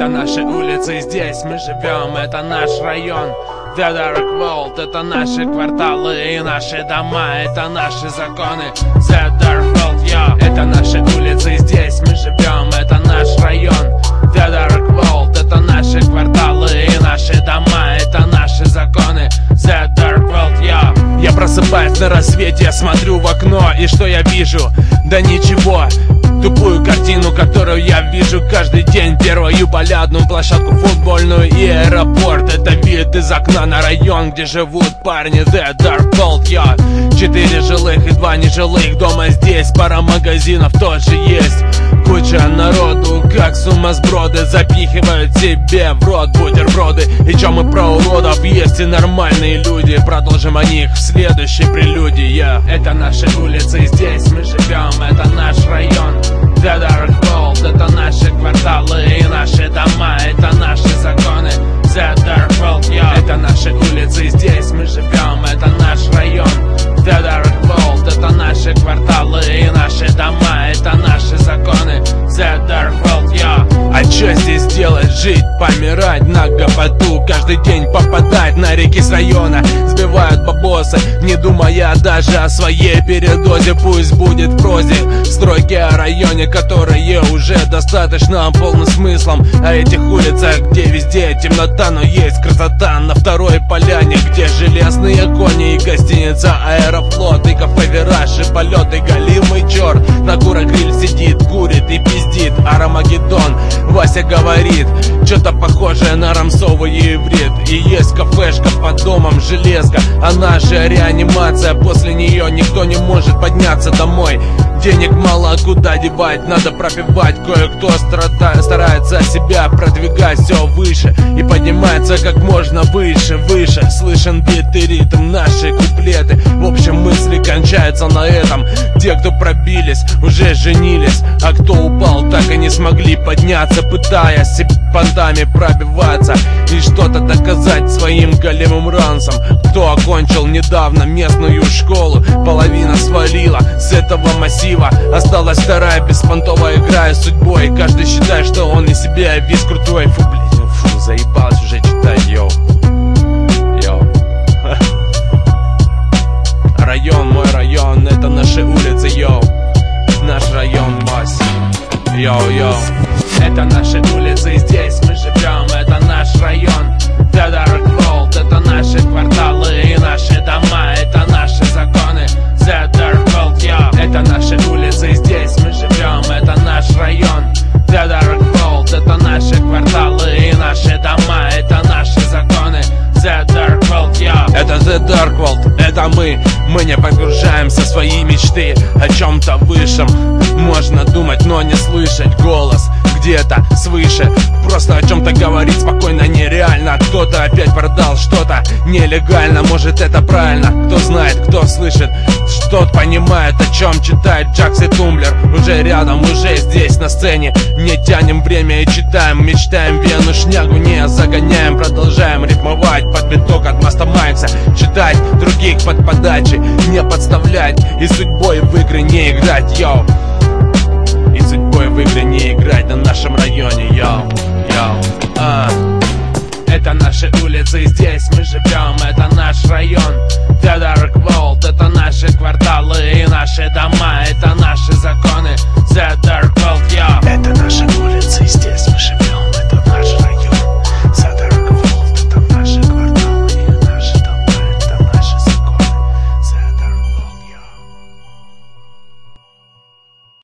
Это наши улицы, здесь мы живем, это наш район. The Dark World, это наши кварталы и наши дома, это наши законы. The Dark World, yo. Это наши улицы, здесь мы живем, это наш район. The Dark World, это наши кварталы и наши дома, это наши законы. The Dark World, yo. Я просыпаюсь на рассвете, смотрю в окно, и что я вижу? Да ничего. Тупую картину, которую я вижу каждый день. Первую полярную площадку футбольную и аэропорт. Это вид из окна на район, где живут парни. The Dark World, yo. 4 жилых и 2 нежилых дома здесь. Пара магазинов тоже есть. Куча народу, как сумасброды, запихивают себе в рот бутерброды. И чё мы про уродов? Есть и нормальные люди. Продолжим о них в следующей прелюдии, yeah. Это наши улицы, здесь мы живем, это наш район. The Dark World, это наши кварталы и наши дома, это наши законы. The Dark World, yo. Это наши улицы, здесь мы живем, это наш район. The Dark World, это наши кварталы и наши дома, это наши законы. The Dark World, yo. А чё здесь делать? Жить, помирать на гопоту. Каждый день попадать на реки с района. Сбивают бабосы, не думая даже о своей передозе. Пусть будет в прозе стройки о районе, которые уже достаточно полны смыслом. О этих улицах, где везде темнота, но есть красота. На второй поляне, где железные кони и гостиница Аэрофлот, и кафе Вираж, и полеты галимый черт. На Курогриль сидит, курит и пиздит Армагеддон. Вася говорит, что-то похожее на рамсовый иврит. И есть кафешка под домом, железка, она же реанимация. После нее никто не может подняться домой. Денег мало, куда девать, надо пропивать. Кое-кто старается себя продвигать все выше и поднимается как можно выше, выше. Слышен бит и ритм, наши куплеты. В общем, мысли кончаются на этом. Те, кто пробились, уже женились, а кто упал, так и не смогли подняться, пытаясь понтами пробиваться и что-то доказать своим големым ранцам. Кто окончил недавно местную школу, половина свалила с этого массива. Осталась вторая беспонтовая, играя судьбой. Каждый считает, что он из себя весь крутой. Фу, блин, фу, заебалась уже читать, йоу. Йоу. Район, мой район, это наши улицы, йоу. Наш район, Вась. Йоу, йоу. Это наши улицы, здесь мы живем, это наш район. The Dark World, это наши кварталы и наши дома, это наши законы. The Dark World, yo. Это наши улицы, здесь мы живем, это наш район. The Dark World, это наши кварталы и наши дома, это наши законы. The Dark World, yo. Это The Dark World, это мы не погружаемся в свои мечты. О чем-то высшем можно думать, но не слышать голос где-то свыше. Просто о чем-то говорить спокойно нереально. Кто-то опять продал что-то нелегально. Может, это правильно, кто знает, кто слышит, тот понимает, о чем читает Джакс и Тумблер. Уже рядом, уже здесь на сцене. Не тянем время и читаем, мечтаем Вену, шнягу не загоняем. Продолжаем рифмовать под биток от Маста Майкса. Читать других под подачи, не подставлять. И судьбой в игры не играть, йоу. И судьбой в игры не играть на нашем районе, йоу, йоу. Это наши улицы, здесь мы живем, это наш район. The Dark World, это наши кварталы и наши дома.